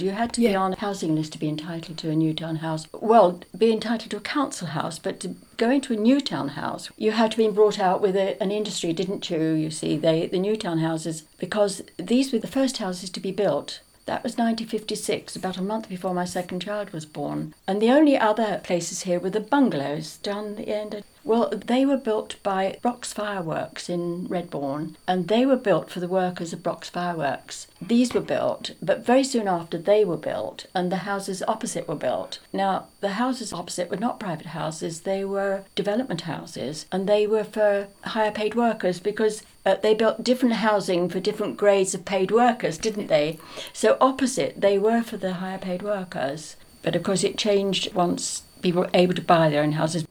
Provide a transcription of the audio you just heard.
You had to be on a housing list to be entitled to a new townhouse. Well, be entitled to a council house, but to go into a new townhouse, you had to be brought out with an industry, didn't you? You see, the new townhouses, because these were the first houses to be built. That was 1956, about a month before my second child was born. And the only other places here were the bungalows down the end. Well, they were built by Brock's Fireworks in Redbourne, and they were built for the workers of Brock's Fireworks. These were built, but very soon after they were built, and the houses opposite were built. Now, the houses opposite were not private houses, they were development houses, and they were for higher paid workers because they built different housing for different grades of paid workers, didn't they? So opposite, they were for the higher paid workers. But of course it changed once people were able to buy their own houses.